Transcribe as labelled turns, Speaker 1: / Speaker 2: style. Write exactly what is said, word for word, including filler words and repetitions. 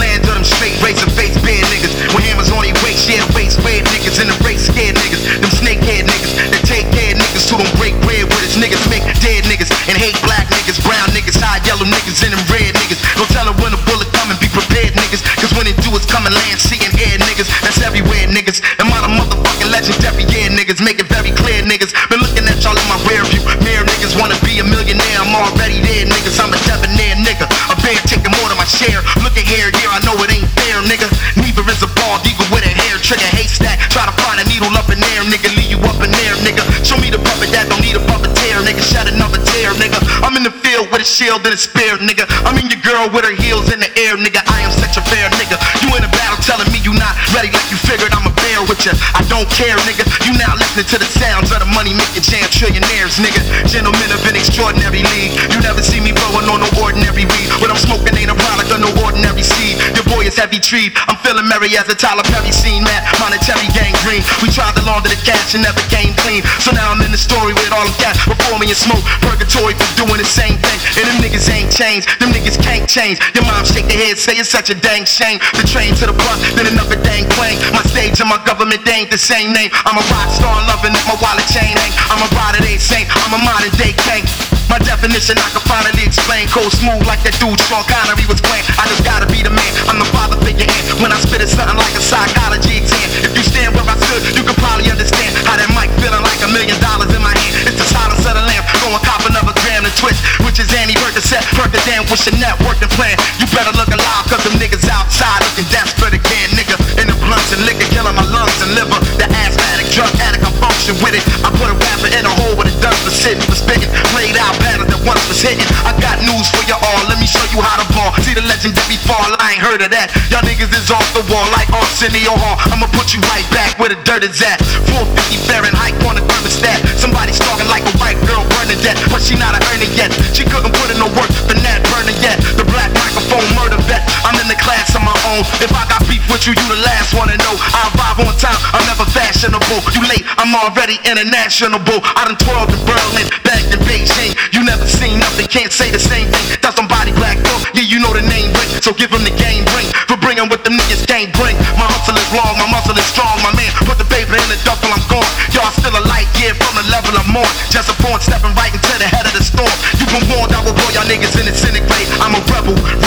Speaker 1: land of them straight razor face band niggas. With hammers on their waist, yeah, waist red niggas. In the race scared niggas, them snakehead niggas. That take care niggas who don't break bread with us. Niggas make dead niggas and hate black niggas, brown niggas, high yellow niggas, and them red niggas. Don't tell her when a bullet come and be prepared niggas. Cause when it do it's coming land, sea and air niggas. That's everywhere niggas. And my motherfucking legendary yeah niggas. Make it very clear niggas. Been looking at y'all in my rear view mirror niggas. Wanna be a millionaire, I'm already there niggas. I'm a debonair nigga. A bear taking more than my share. Look at here, yeah, I know it ain't fair nigga. Neither is a bald eagle with a hair trigger haystack. Try to find a needle up in there nigga. Leave you up in there nigga. Show me the puppet that don't need a puppeteer nigga. Shed another tear nigga. I'm in the field with a shield and a spear nigga. I'm in your girl with her heels in the air nigga. I am such a bear nigga. You in a battle telling me you not ready like you figured I'm a bear with you. I don't care nigga. You now listening to the sounds of the money making jam trillionaires nigga. Gentlemen of an extraordinary league. You never see me blowing on no ordinary weed. What I'm smoking ain't a product of no ordinary seed. Your boy is heavy treed. I'm feeling merry as a Tyler Perry scene. That monetary gangrene. We tried to launder the cash and never came clean. So now I'm in the story with all the cash before me and smoke. Purgatory for doing the same thing. And them niggas ain't changed. Them niggas can't change. Your mom shake their head, say it's such a dang shame. The train to the bus, then another dang plane. My stage and my government, they ain't the same name. I'm a rock star loving it, my wallet chain hang. I'm a rider, they saint. I'm a modern day king. My definition I can finally explain. Cold smooth like that dude Sean Connery was playing. I just gotta be the man. I'm the father figure in. When I spit it's something like a psychology exam. If you stand where I stood, you can probably understand how that mic feeling like a million dollars in my hand. It's the silence of the lamp. Go and cop another gram to twist, which is Annie Percocet. Percocet with your networking plan. You better look alive, cause them niggas outside looking desperate again, nigga. In the blunts and liquor, killing my lungs and liver. The asthmatic, drug addict, I function with it. I put a rapper in a hole with a dust for sitting, for spitting. Played out better than once was hitting. I got news for you all, let me show you how to ball. See the legendary fall, I ain't heard of that. Y'all niggas is off the wall like Arsenio Hall. I'ma put you right back where the dirt is at. four fifty Fahrenheit on the thermostat. Somebody stalking like a white girl burning dead, but she not a earner yet. She couldn't put in no work for that burner yet. The black microphone murder vet. I'm in the class of my own. If I got beef with you, you the last one to know. I arrive on time, I'm never fashionable. You late, I'm already international. I done twirled in Berlin, back in Beijing. You never seen nothing, can't say the same thing. That's somebody black though, yeah you know the name ring. So give him the game ring, for bringing what them niggas can't bring. My hustle is long, my muscle is strong. My man, put the paper in the duffel, I'm gone. Y'all still a light year from the level I'm on. Just a pawn stepping right into the head of the storm. You been warned, I will blow y'all niggas in the cynic grade. I'm a rebel,